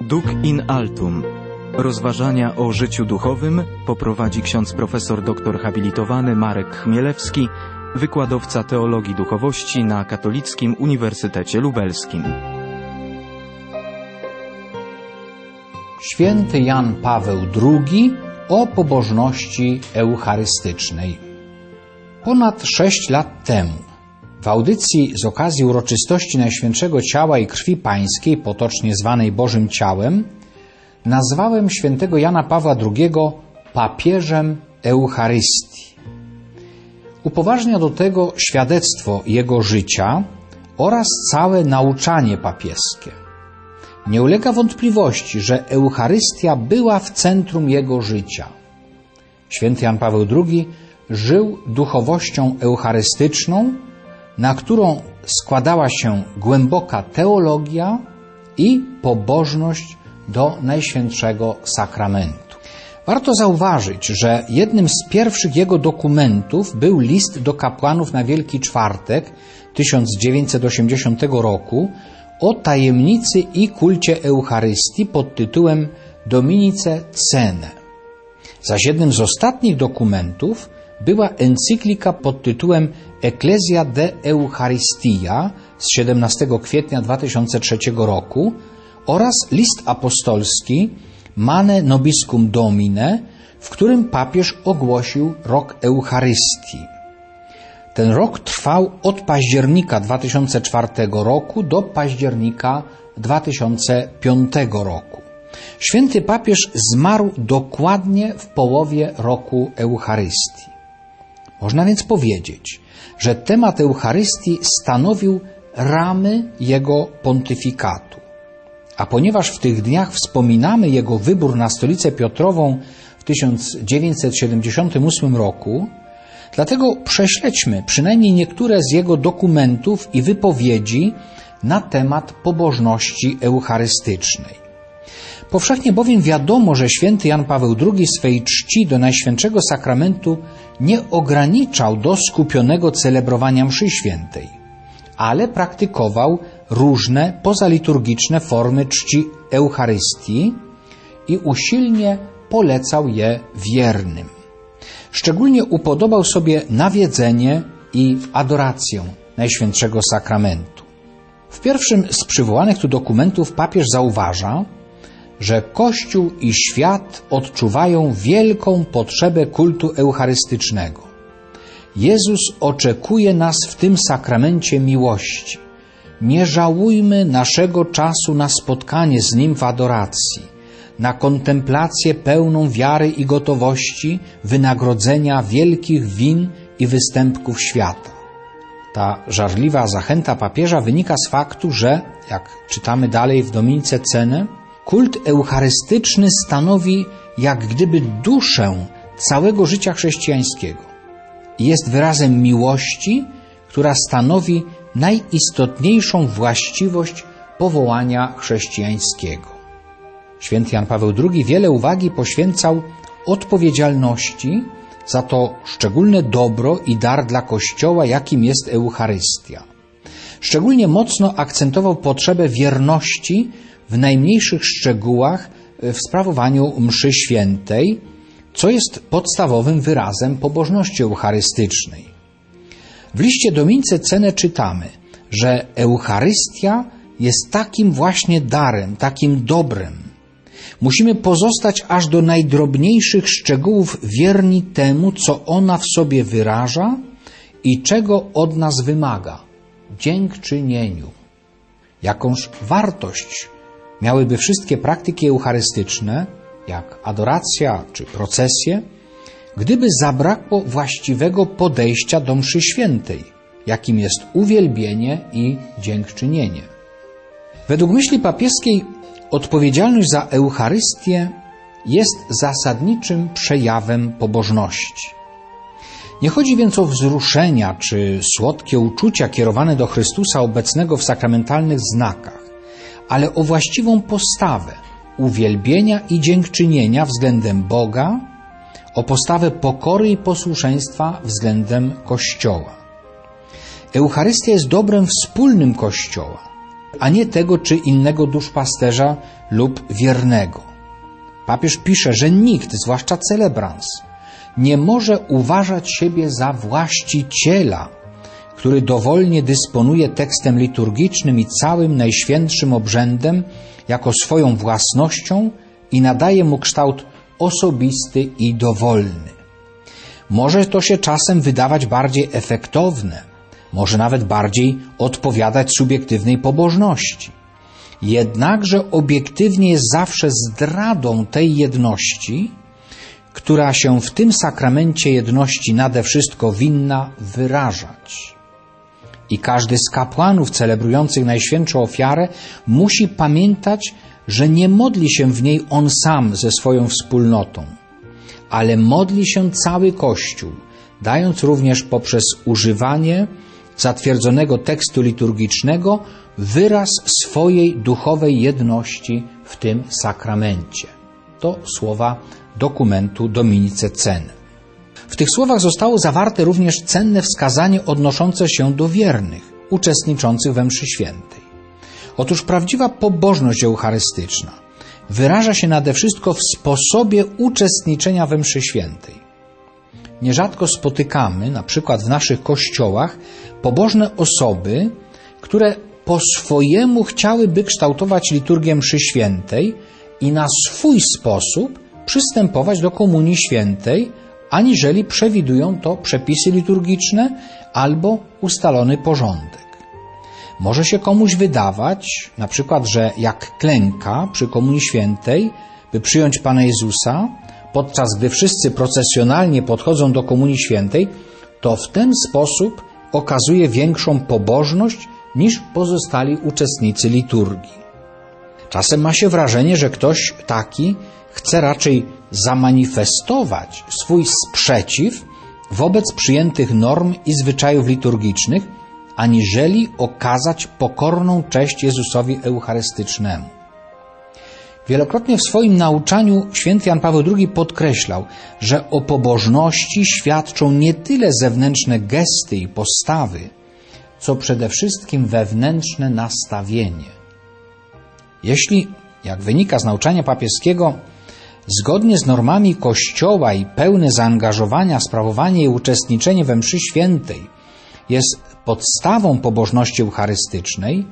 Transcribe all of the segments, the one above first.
Duc in altum. Rozważania o życiu duchowym poprowadzi ksiądz profesor dr habilitowany Marek Chmielewski, wykładowca teologii duchowości na Katolickim Uniwersytecie Lubelskim. Święty Jan Paweł II o pobożności eucharystycznej. Ponad 6 lat temu w audycji z okazji uroczystości Najświętszego Ciała i Krwi Pańskiej, potocznie zwanej Bożym Ciałem, nazwałem świętego Jana Pawła II papieżem Eucharystii. Upoważnia do tego świadectwo jego życia oraz całe nauczanie papieskie. Nie ulega wątpliwości, że Eucharystia była w centrum jego życia. Święty Jan Paweł II żył duchowością eucharystyczną, na którą składała się głęboka teologia i pobożność do Najświętszego Sakramentu. Warto zauważyć, że jednym z pierwszych jego dokumentów był list do kapłanów na Wielki Czwartek 1980 roku o tajemnicy i kulcie Eucharystii pod tytułem Dominice Cene. Zaś jednym z ostatnich dokumentów była encyklika pod tytułem Ecclesia de Eucharistia z 17 kwietnia 2003 roku oraz list apostolski Mane Nobiscum Domine, w którym papież ogłosił rok Eucharystii. Ten rok trwał od października 2004 roku do października 2005 roku. Święty papież zmarł dokładnie w połowie roku Eucharystii. Można więc powiedzieć, że temat Eucharystii stanowił ramy jego pontyfikatu. A ponieważ w tych dniach wspominamy jego wybór na Stolicę Piotrową w 1978 roku, dlatego prześledźmy przynajmniej niektóre z jego dokumentów i wypowiedzi na temat pobożności eucharystycznej. Powszechnie bowiem wiadomo, że święty Jan Paweł II swej czci do Najświętszego Sakramentu nie ograniczał do skupionego celebrowania mszy świętej, ale praktykował różne pozaliturgiczne formy czci Eucharystii i usilnie polecał je wiernym. Szczególnie upodobał sobie nawiedzenie i adorację Najświętszego Sakramentu. W pierwszym z przywołanych tu dokumentów papież zauważa, że Kościół i świat odczuwają wielką potrzebę kultu eucharystycznego. Jezus oczekuje nas w tym sakramencie miłości. Nie żałujmy naszego czasu na spotkanie z Nim w adoracji, na kontemplację pełną wiary i gotowości wynagrodzenia wielkich win i występków świata. Ta żarliwa zachęta papieża wynika z faktu, że, jak czytamy dalej w Dominice Cene, kult eucharystyczny stanowi jak gdyby duszę całego życia chrześcijańskiego i jest wyrazem miłości, która stanowi najistotniejszą właściwość powołania chrześcijańskiego. Święty Jan Paweł II wiele uwagi poświęcał odpowiedzialności za to szczególne dobro i dar dla Kościoła, jakim jest Eucharystia. Szczególnie mocno akcentował potrzebę wierności w najmniejszych szczegółach w sprawowaniu mszy świętej, co jest podstawowym wyrazem pobożności eucharystycznej. W liście Dominice Cene czytamy, że Eucharystia jest takim właśnie darem, takim dobrem. Musimy pozostać aż do najdrobniejszych szczegółów wierni temu, co ona w sobie wyraża i czego od nas wymaga – dziękczynieniu. Jakąż wartość miałyby wszystkie praktyki eucharystyczne, jak adoracja czy procesje, gdyby zabrakło właściwego podejścia do mszy świętej, jakim jest uwielbienie i dziękczynienie. Według myśli papieskiej odpowiedzialność za Eucharystię jest zasadniczym przejawem pobożności. Nie chodzi więc o wzruszenia czy słodkie uczucia kierowane do Chrystusa obecnego w sakramentalnych znakach, ale o właściwą postawę uwielbienia i dziękczynienia względem Boga, o postawę pokory i posłuszeństwa względem Kościoła. Eucharystia jest dobrem wspólnym Kościoła. a nie tego czy innego duszpasterza lub wiernego. Papież pisze, że nikt, zwłaszcza celebrans, nie może uważać siebie za właściciela, który dowolnie dysponuje tekstem liturgicznym i całym najświętszym obrzędem jako swoją własnością i nadaje mu kształt osobisty i dowolny. Może to się czasem wydawać bardziej efektowne, może nawet bardziej odpowiadać subiektywnej pobożności. Jednakże obiektywnie jest zawsze zdradą tej jedności, która się w tym sakramencie jedności nade wszystko winna wyrażać. I każdy z kapłanów celebrujących Najświętszą Ofiarę musi pamiętać, że nie modli się w niej on sam ze swoją wspólnotą, ale modli się cały Kościół, dając również poprzez używanie zatwierdzonego tekstu liturgicznego wyraz swojej duchowej jedności w tym sakramencie. To słowa dokumentu Dominice Cene. W tych słowach zostało zawarte również cenne wskazanie odnoszące się do wiernych, uczestniczących we mszy świętej. Otóż prawdziwa pobożność eucharystyczna wyraża się nade wszystko w sposobie uczestniczenia we mszy świętej. Nierzadko spotykamy, na przykład w naszych kościołach, pobożne osoby, które po swojemu chciałyby kształtować liturgię mszy świętej i na swój sposób przystępować do komunii świętej, aniżeli przewidują to przepisy liturgiczne albo ustalony porządek. Może się komuś wydawać, na przykład, że jak klęka przy komunii świętej, by przyjąć Pana Jezusa, podczas gdy wszyscy procesjonalnie podchodzą do komunii świętej, to w ten sposób okazuje większą pobożność niż pozostali uczestnicy liturgii. Czasem ma się wrażenie, że ktoś taki chce raczej zamanifestować swój sprzeciw wobec przyjętych norm i zwyczajów liturgicznych, aniżeli okazać pokorną cześć Jezusowi Eucharystycznemu. Wielokrotnie w swoim nauczaniu święty Jan Paweł II podkreślał, że o pobożności świadczą nie tyle zewnętrzne gesty i postawy, co przede wszystkim wewnętrzne nastawienie. Jeśli, jak wynika z nauczania papieskiego, zgodnie z normami Kościoła i pełne zaangażowania, sprawowanie i uczestniczenie we mszy świętej jest podstawą pobożności eucharystycznej,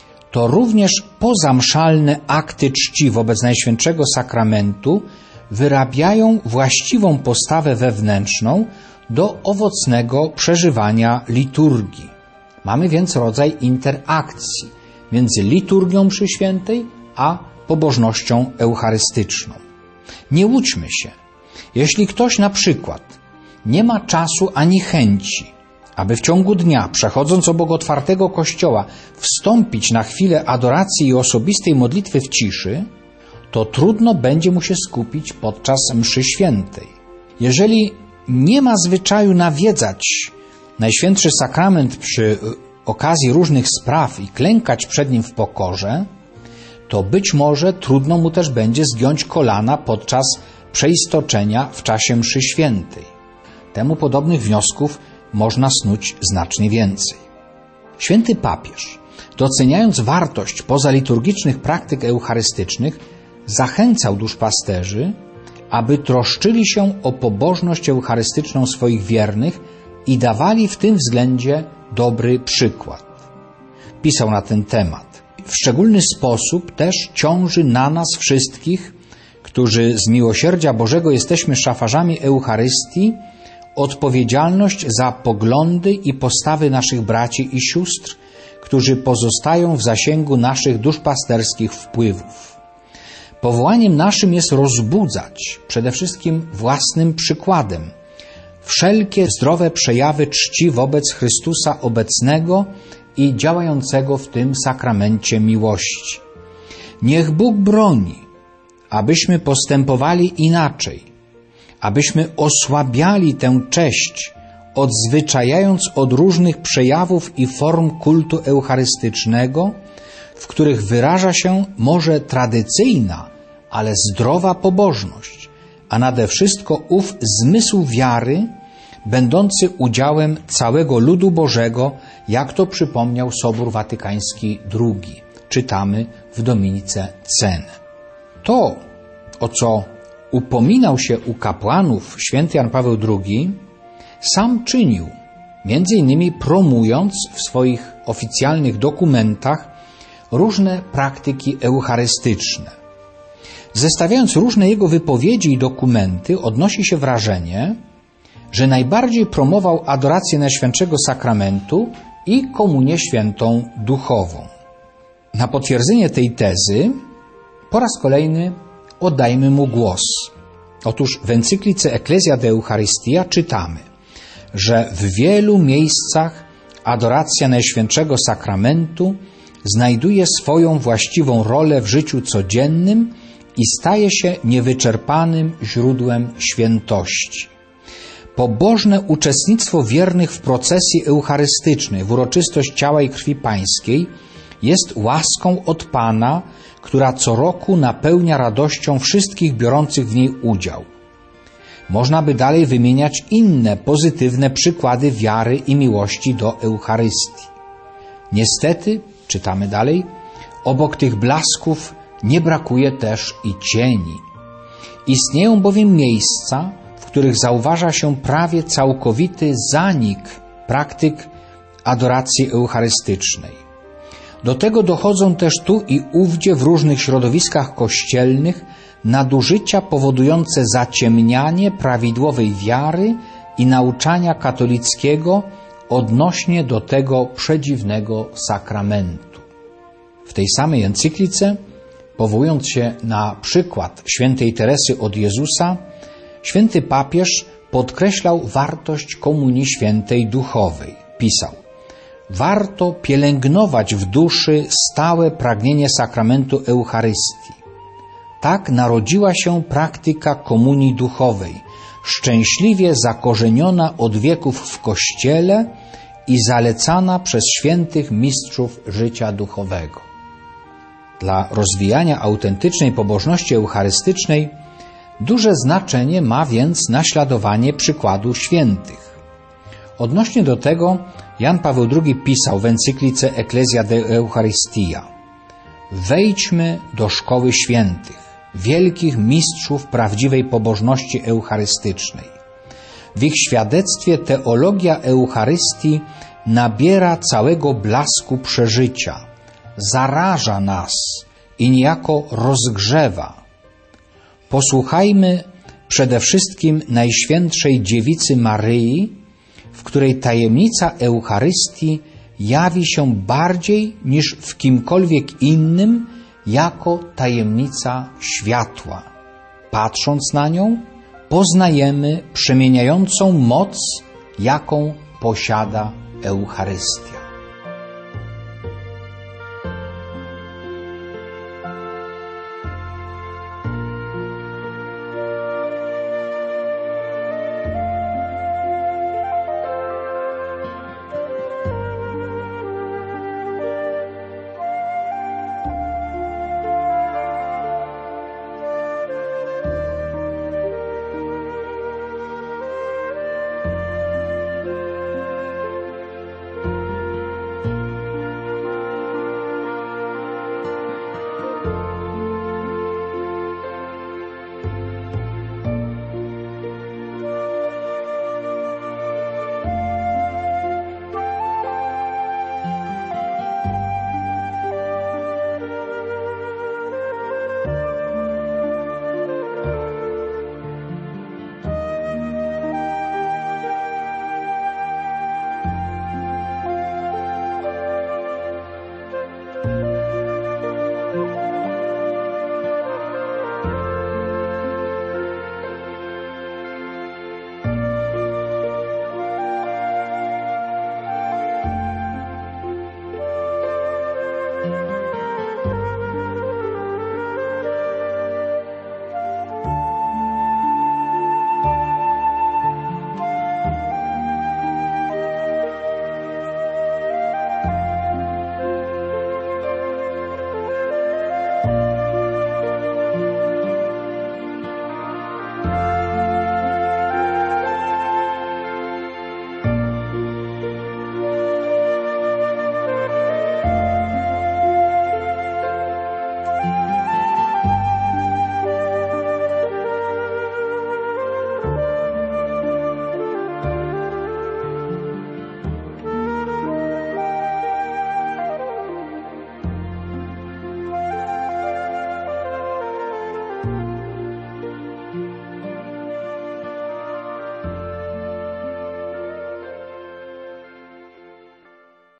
to również pozamszalne akty czci wobec Najświętszego Sakramentu wyrabiają właściwą postawę wewnętrzną do owocnego przeżywania liturgii. Mamy więc rodzaj interakcji między liturgią mszy świętej a pobożnością eucharystyczną. Nie łudźmy się. Jeśli ktoś na przykład nie ma czasu ani chęci, aby w ciągu dnia, przechodząc obok otwartego kościoła, wstąpić na chwilę adoracji i osobistej modlitwy w ciszy, to trudno będzie mu się skupić podczas mszy świętej. Jeżeli nie ma zwyczaju nawiedzać Najświętszy Sakrament przy okazji różnych spraw i klękać przed nim w pokorze, to być może trudno mu też będzie zgiąć kolana podczas przeistoczenia w czasie mszy świętej. Temu podobnych wniosków można snuć znacznie więcej. Święty papież, doceniając wartość pozaliturgicznych praktyk eucharystycznych, zachęcał duszpasterzy, aby troszczyli się o pobożność eucharystyczną swoich wiernych i dawali w tym względzie dobry przykład. Pisał na ten temat. W szczególny sposób też ciąży na nas wszystkich, którzy z miłosierdzia Bożego jesteśmy szafarzami Eucharystii, odpowiedzialność za poglądy i postawy naszych braci i sióstr, którzy pozostają w zasięgu naszych duszpasterskich wpływów. Powołaniem naszym jest rozbudzać, przede wszystkim własnym przykładem, wszelkie zdrowe przejawy czci wobec Chrystusa obecnego i działającego w tym sakramencie miłości. Niech Bóg broni, abyśmy postępowali inaczej, abyśmy osłabiali tę cześć, odzwyczajając od różnych przejawów i form kultu eucharystycznego, w których wyraża się może tradycyjna, ale zdrowa pobożność, a nade wszystko ów zmysł wiary, będący udziałem całego ludu Bożego, jak to przypomniał Sobór Watykański II. czytamy w Dominice Cene. To, o co upominał się u kapłanów święty Jan Paweł II, sam czynił, między innymi promując w swoich oficjalnych dokumentach różne praktyki eucharystyczne. Zestawiając różne jego wypowiedzi i dokumenty, odnosi się wrażenie, że najbardziej promował adorację Najświętszego Sakramentu i komunię świętą duchową. Na potwierdzenie tej tezy po raz kolejny oddajmy mu głos. Otóż w encyklice Ecclesia de Eucharistia czytamy, że w wielu miejscach adoracja Najświętszego Sakramentu znajduje swoją właściwą rolę w życiu codziennym i staje się niewyczerpanym źródłem świętości. Pobożne uczestnictwo wiernych w procesji eucharystycznej, w uroczystość ciała i krwi Pańskiej jest łaską od Pana, która co roku napełnia radością wszystkich biorących w niej udział. Można by dalej wymieniać inne pozytywne przykłady wiary i miłości do Eucharystii. Niestety, czytamy dalej, obok tych blasków nie brakuje też i cieni. Istnieją bowiem miejsca, w których zauważa się prawie całkowity zanik praktyk adoracji eucharystycznej. Do tego dochodzą też tu i ówdzie w różnych środowiskach kościelnych nadużycia powodujące zaciemnianie prawidłowej wiary i nauczania katolickiego odnośnie do tego przedziwnego sakramentu. W tej samej encyklice, powołując się na przykład świętej Teresy od Jezusa, święty papież podkreślał wartość komunii świętej duchowej. Pisał: warto pielęgnować w duszy stałe pragnienie sakramentu Eucharystii. Tak narodziła się praktyka komunii duchowej, szczęśliwie zakorzeniona od wieków w Kościele i zalecana przez świętych mistrzów życia duchowego. Dla rozwijania autentycznej pobożności eucharystycznej duże znaczenie ma więc naśladowanie przykładu świętych. Odnośnie do tego Jan Paweł II pisał w encyklice Ecclesia de Eucharistia: wejdźmy do szkoły świętych, wielkich mistrzów prawdziwej pobożności eucharystycznej. W ich świadectwie teologia Eucharystii nabiera całego blasku przeżycia, zaraża nas i niejako rozgrzewa. Posłuchajmy przede wszystkim Najświętszej Dziewicy Maryi, w której tajemnica Eucharystii jawi się bardziej niż w kimkolwiek innym jako tajemnica światła. Patrząc na nią, poznajemy przemieniającą moc, jaką posiada Eucharystia.